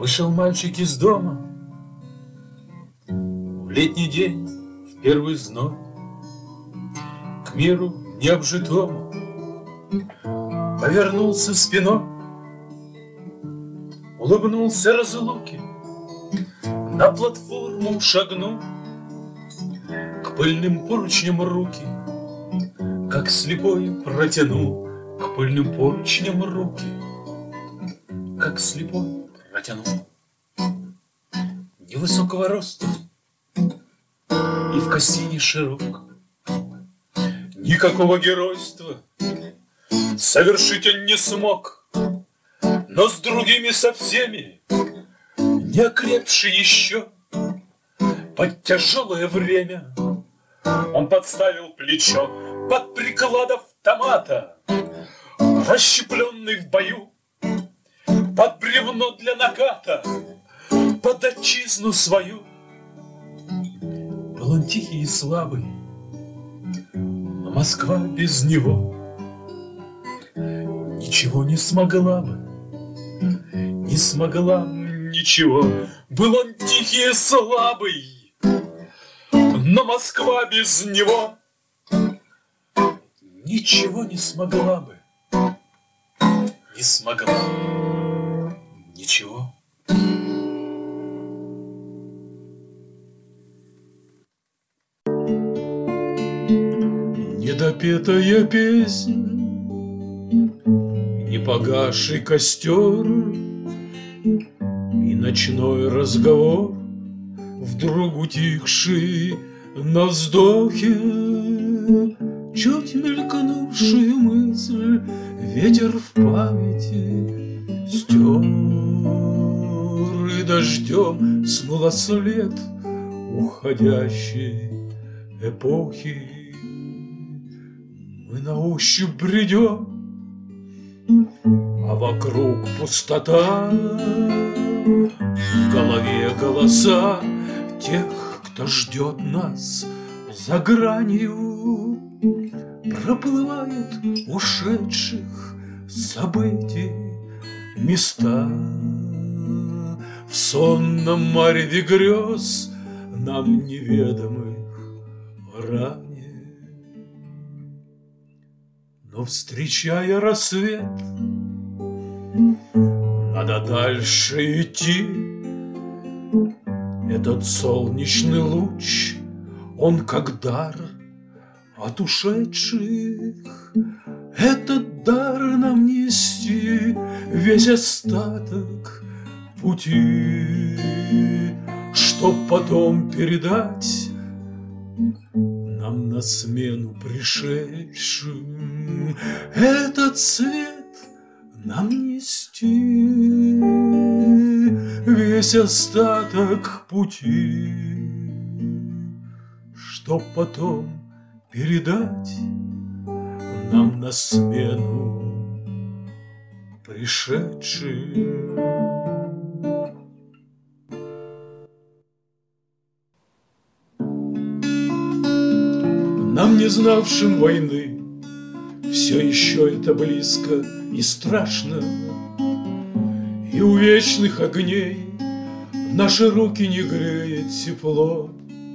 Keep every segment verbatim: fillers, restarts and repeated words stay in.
Вышел мальчик из дома в летний день, в первый зной, к миру необжитому повернулся спиной, улыбнулся разлуке, на платформу шагнул, к пыльным поручням руки, как слепой протянул, к пыльным поручням руки, как слепой протянул. Невысокого роста и в косине широк, никакого геройства совершить он не смог, но с другими со всеми, не окрепший еще, под тяжелое время он подставил плечо под приклад автомата, расщепленный в бою, под бревно для наката, под отчизну свою. Был он тихий и слабый, но Москва без него ничего не смогла бы, не смогла ничего. Был он тихий и слабый, но Москва без него ничего не смогла бы, не смогла ничего. Недопетая песнь, непогасший костер и ночной разговор, вдруг утихший на вздохе, чуть мелькнувшая мысль, ветер в памяти стер и дождем смыло след уходящей эпохи. Мы на ощупь бредем, а вокруг пустота, в голове голоса тех, кто ждет нас за гранью. Проплывают ушедших событий места, в сонном мареве грез нам неведомых ранее. Но, встречая рассвет, надо дальше идти. Этот солнечный луч, он как дар от ушедших. Этот дар нам нести весь остаток пути, чтоб потом передать нам на смену пришедшим. Этот свет нам нести весь остаток пути, чтоб потом передать нам на смену пришедшим. Нам, не знавшим войны, все еще это близко и страшно, и у вечных огней наши руки не греет тепло.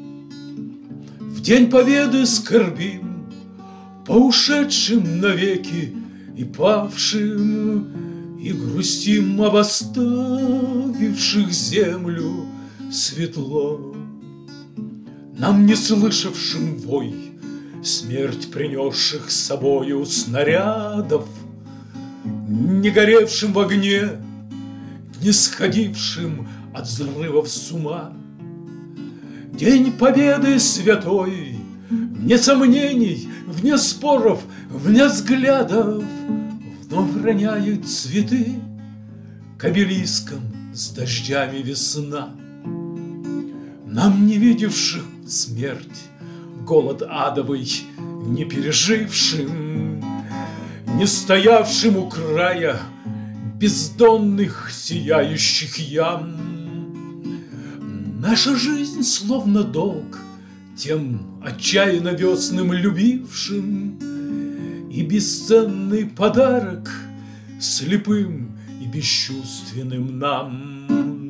В день победы скорбим по ушедшим навеки и павшим, и грустим об оставивших землю светло. Нам, не слышавшим вой смерть принесших с собою снарядов, не горевшим в огне, не сходившим от взрывов с ума, день победы святой, вне сомнений, вне споров, вне взглядов, вновь роняют цветы к обелискам с дождями весна. Нам, не видевших смерть, голод адовый не пережившим, не стоявшим у края бездонных сияющих ям, наша жизнь словно долг тем отчаянно весным любившим, и бесценный подарок слепым и бесчувственным нам.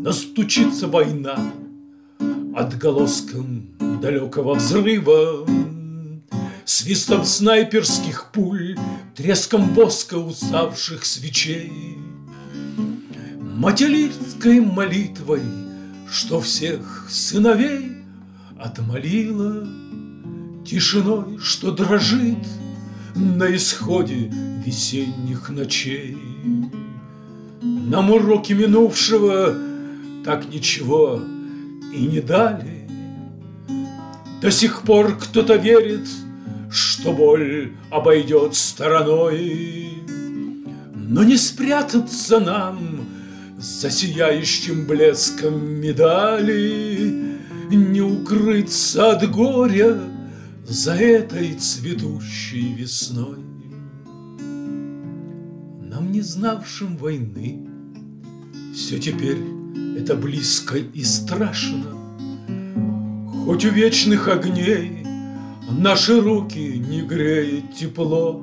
настучится война отголоском далекого взрыва, свистом снайперских пуль, треском воска уставших свечей, материнской молитвой, что всех сыновей отмолила, тишиной, что дрожит на исходе весенних ночей. Нам уроки минувшего так ничего и не дали. До сих пор кто-то верит, что боль обойдет стороной, но не спрятаться нам за сияющим блеском медали, не укрыться от горя за этой цветущей весной. Нам, не знавшим войны, все теперь это близко и страшно. Хоть у вечных огней наши руки не греет тепло,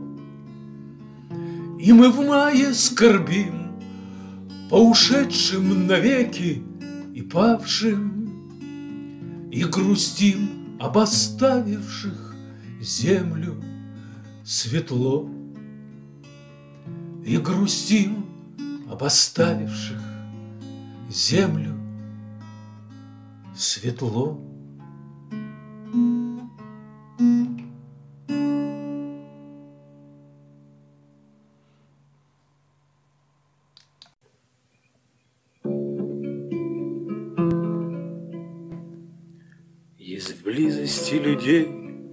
и мы в мае скорбим по ушедшим навеки и павшим, и грустим об оставивших землю светло, и грустим об оставивших землю светло. Есть в близости людей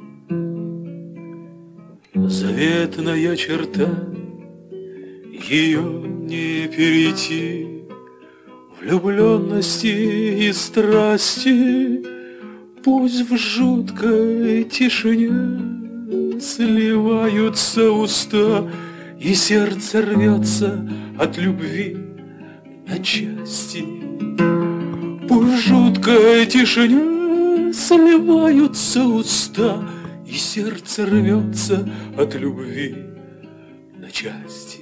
заветная черта, ее не перейти. Влюбленности и страсти пусть в жуткой тишине сливаются уста, и сердце рвется от любви на части. Пусть в жуткой тишине сливаются уста, и сердце рвется от любви на части.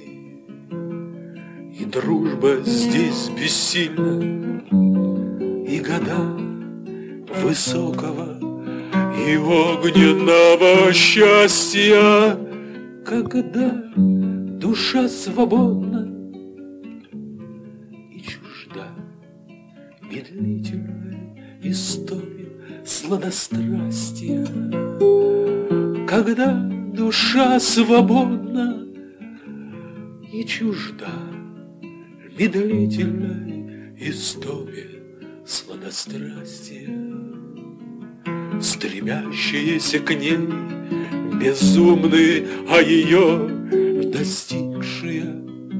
И дружба здесь бессильна, и года высокого и огненного счастья, когда душа свободна и чужда медлительной истоме сладострастия, когда душа свободна и чужда медлительной истоме сладострастия. Стремящиеся к ней безумны, а ее достигшие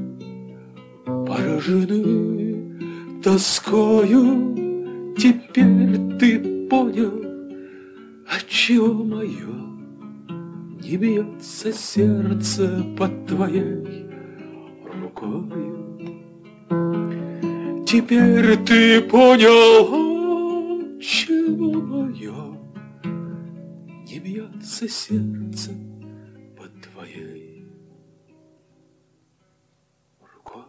поражены тоскою. Теперь ты понял, отчего мое не бьется сердце под твоей рукою. Теперь ты понял, отчего мое не бьется сердце под твоей рукой.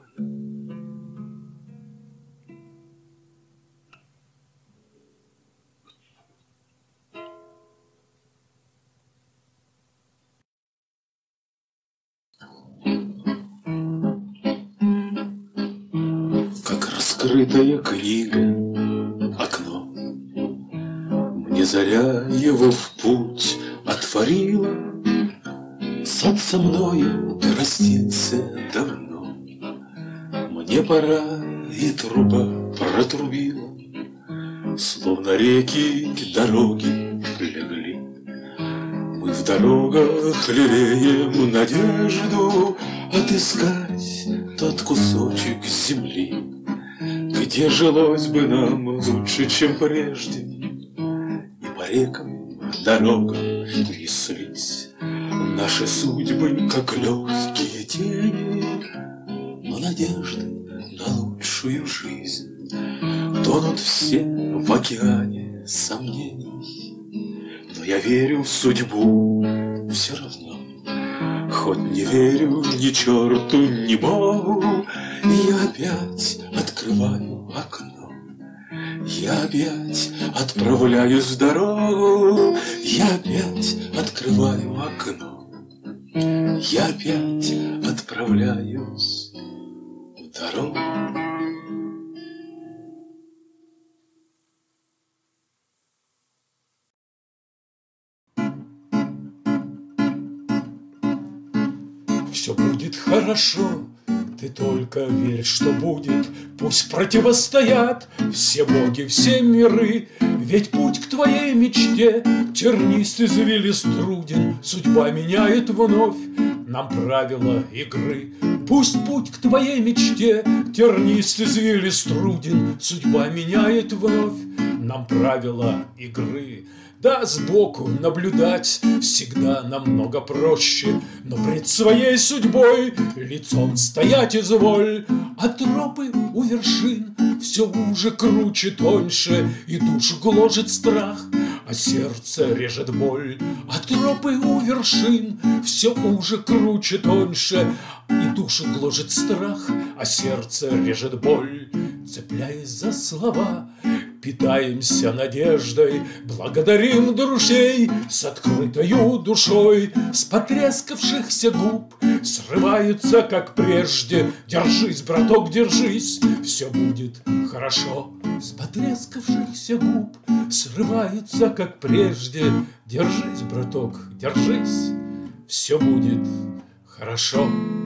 Открытая книга, окно, мне заря его в путь отворила. Сад со мною простился давно, мне пора, и труба протрубила. Словно реки дороги легли, мы в дорогах лелеем надежду отыскать тот кусочек земли, где жилось бы нам лучше, чем прежде. И по рекам, дорогам неслись наши судьбы, как легкие тени, но надежды на лучшую жизнь тонут все в океане сомнений. Но я верю в судьбу все равно, хоть не верю ни черту, ни Богу. И я опять открываю окно, Я опять отправляюсь в дорогу, я опять открываю окно, я опять отправляюсь в дорогу. Все будет хорошо, ты только верь, что будет. Пусть противостоят все боги, все миры. Ведь путь к твоей мечте тернист, извилист, труден. Судьба меняет вновь нам правила игры. Пусть путь к твоей мечте тернист, извилист, труден. Судьба меняет вновь нам правила игры. Да, сбоку наблюдать всегда намного проще, но пред своей судьбой лицом стоять изволь. А тропы у вершин все уже круче, тоньше, и душу гложет страх, а сердце режет боль. А тропы у вершин все уже круче, тоньше, и душу гложет страх, а сердце режет боль. Цепляясь за слова, питаемся надеждой, благодарим друзей с открытою душой. С потрескавшихся губ срываются, как прежде: держись, браток, держись, все будет хорошо. С потрескавшихся губ срываются, как прежде: держись, браток, держись, все будет хорошо.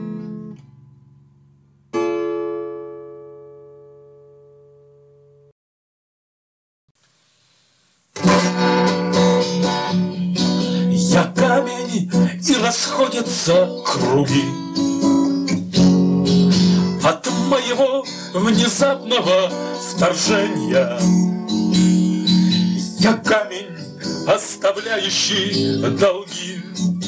Я камень, и расходятся круги от моего внезапного вторжения. Я камень, оставляющий долги.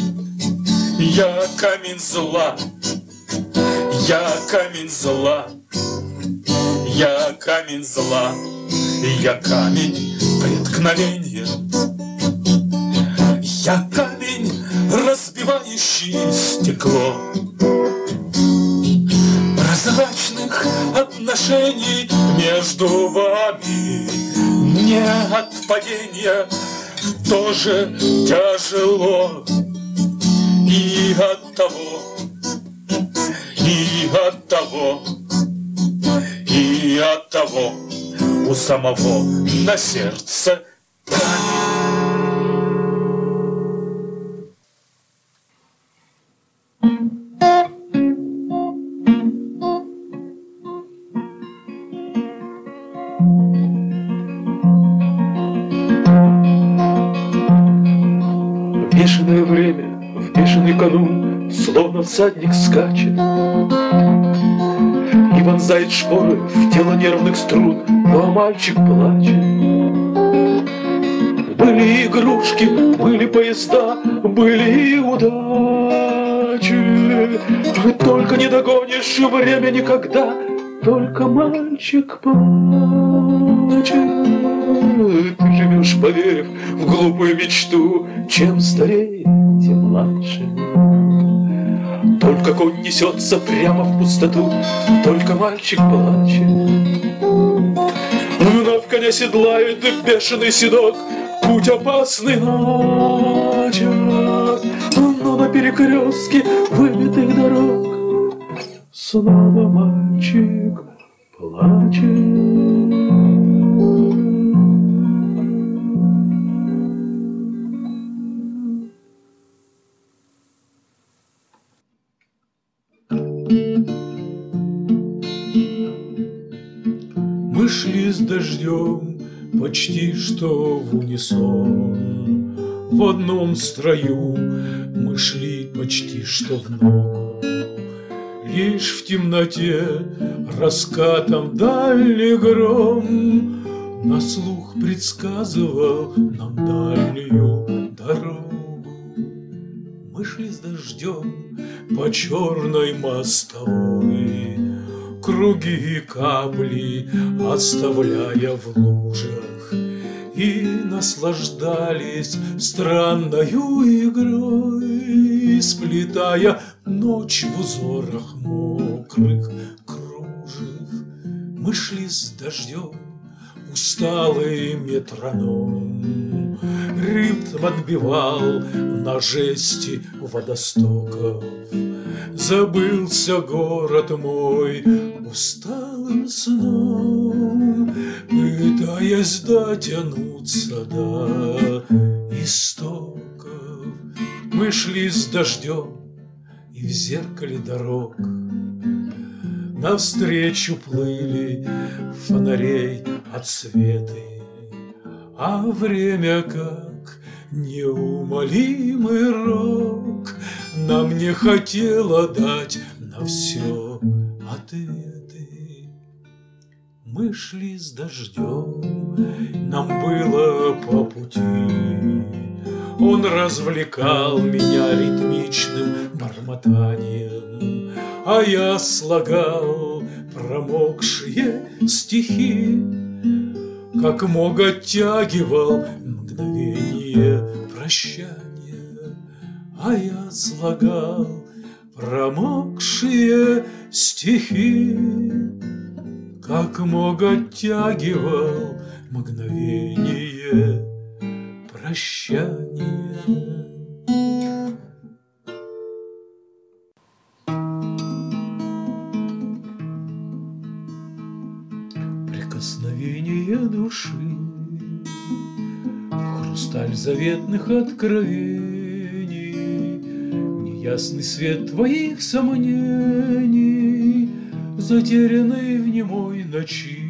Я камень зла, я камень зла, я камень зла, я камень преткновения. Я камень, разбивающий стекло прозрачных отношений между вами. Мне от падения тоже тяжело, и от того, и от того, и от того у самого на сердце камень. Бешеное время, в бешеный канун, словно всадник скачет и вонзает шпоры в тело нервных струн, но мальчик плачет. Были игрушки, были поезда, были и удачи, только не догонишь время никогда, только мальчик плачет. Ты живешь, поверив в глупую мечту, чем старее, тем младше. Только конь несется прямо в пустоту, только мальчик плачет. Вновь коня седлает бешеный седок, путь опасный начат, но на перекрестке выбитых дорог снова мальчик плачет. Мы шли с дождем почти что в унисон, в одном строю мы шли почти что в ногу. Лишь в темноте раскатом дальний гром на слух предсказывал нам дальнюю дорогу. Мы шли с дождем по черной мостовой, круги и капли оставляя в лужах, и наслаждались странною игрой, сплетая ночь в узорах мокрых кружев. Мы шли с дождем усталый метроном ритм отбивал на жести водостоков. Забылся город мой усталым сном, пытаясь дотянуться до истоков. Мы шли с дождем, и в зеркале дорог навстречу плыли фонарей отсветы, а время, как неумолимый рок, нам не хотело дать на все ответы. Мы шли с дождем, нам было по пути. Он развлекал меня ритмичным бормотанием, а я слагал промокшие стихи, как мог оттягивал мгновение прощания. А я слагал промокшие стихи, как мог оттягивал мгновение прощания. Прикосновение души, хрусталь заветных откровений, неясный свет твоих сомнений, затерянный в немой ночи.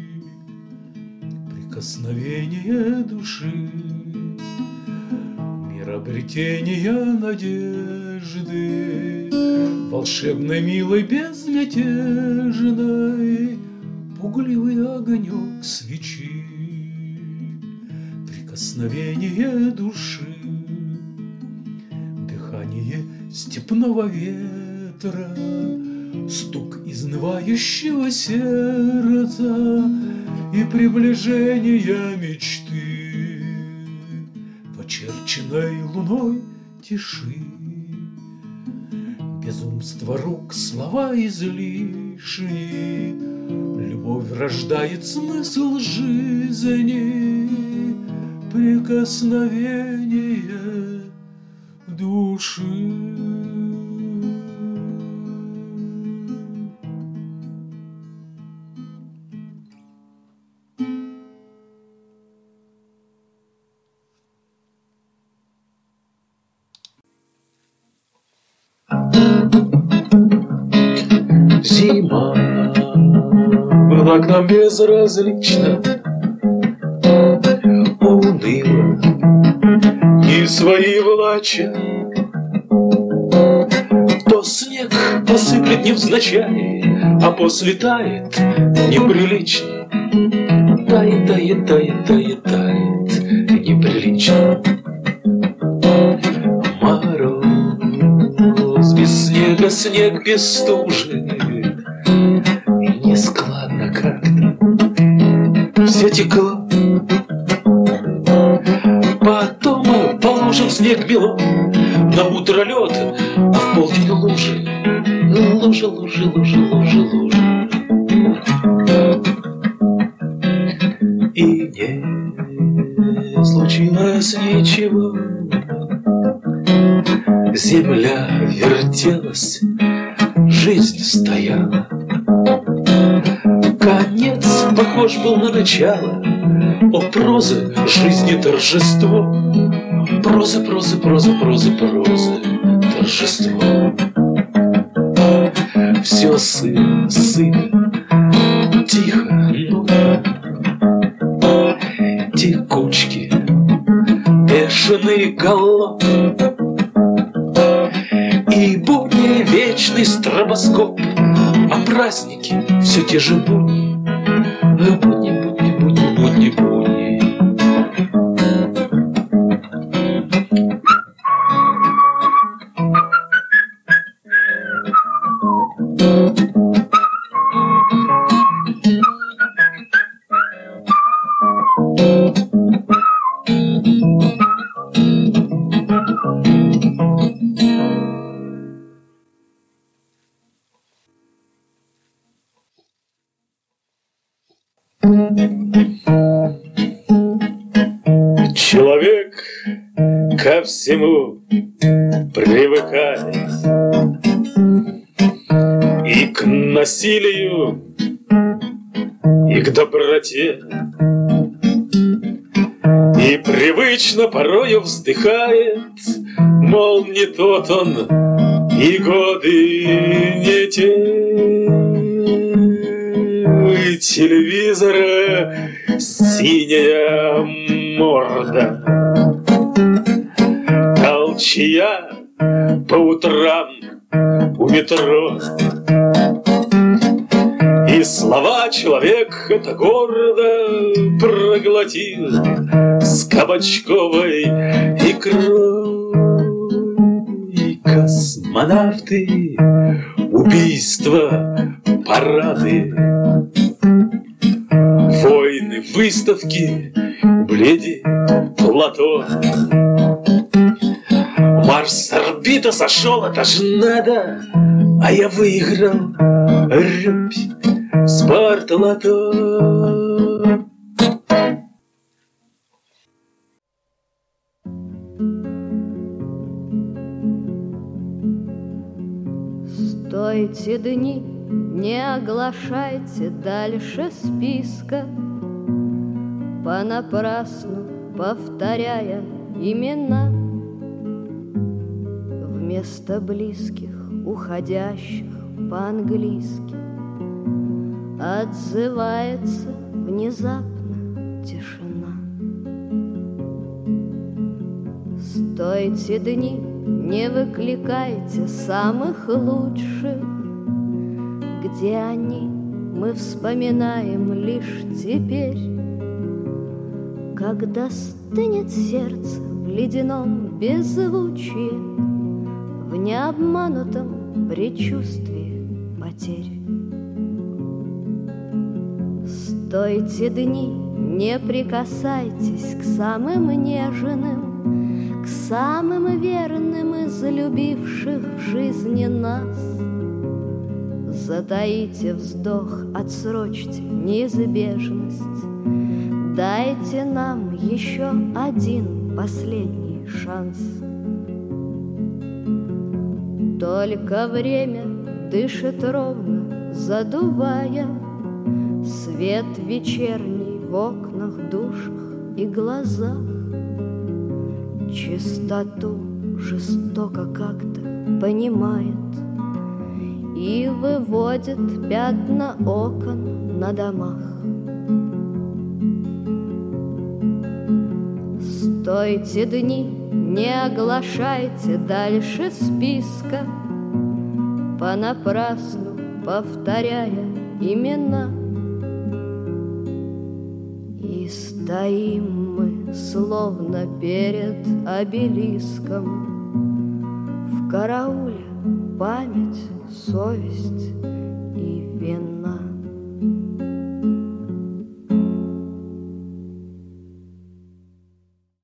Прикосновение души, мир обретения надежды, волшебной, милой, безмятежной, пугливый огонек свечи. Прикосновение души, дыхание степного ветра, стук изнывающего сердца и приближение мечты, почерченной луной тиши. Безумство рук, слова излишни, любовь рождает смысл жизни. Прикосновение души. Зима была к нам безразлична, уныла, и свои влача. То снег посыплет невзначай, а после тает неприлично. Тает, тает, тает, тает, тает неприлично. Мороз без снега, снег без стужи, и нескладно как-то все текло. Потом мы положим снег бело, на утро лед, а в полдень лужи. Лужи, лужи, лужи, лужи, лужи. И не случилось ничего. Земля вертелась, жизнь стояла. Конец похож был на начало. О, прозы, жизни торжество. Прозы, прозы, прозы, прозы, прозы, торжество. Все сыро, сыро, тихо, ну, текучки, бешеный галоп. И будни вечный стробоскоп, а праздники все те же будни. Будни, будни, будни, будни, будни. ко всему привыкает, и к насилию, и к доброте, и привычно порою вздыхает, мол, не тот он, и годы не те. Телевизора синяя морда, толчья по утрам у метро, и слова человек это гордо проглотил с кабачковой икрой. И космонавты, убийства, парады, войны, выставки, бледи, плато. Марс с орбиты сошел, это ж надо, а я выиграл рябь, спортлото. Стойте, дни, не оглашайте дальше списка, понапрасну повторяя имена. Вместо близких, уходящих по-английски, отзывается внезапно тишина. Стойте, дни, не выкликайте самых лучших, где они, мы вспоминаем лишь теперь, когда стынет сердце в ледяном беззвучии, в необманутом предчувствии потерь. Стойте, дни, не прикасайтесь к самым нежным, к самым верным из любивших в жизни нас. Затаите вздох, отсрочьте неизбежность, дайте нам еще один последний шанс. Только время дышит ровно, задувая свет вечерний в окнах, душах и глазах. Чистоту жестоко как-то понимает и выводит пятна окон на домах. Стойте, дни, не оглашайте дальше списка, понапрасну повторяя имена. И стоим мы, словно перед обелиском, в карауле память, совесть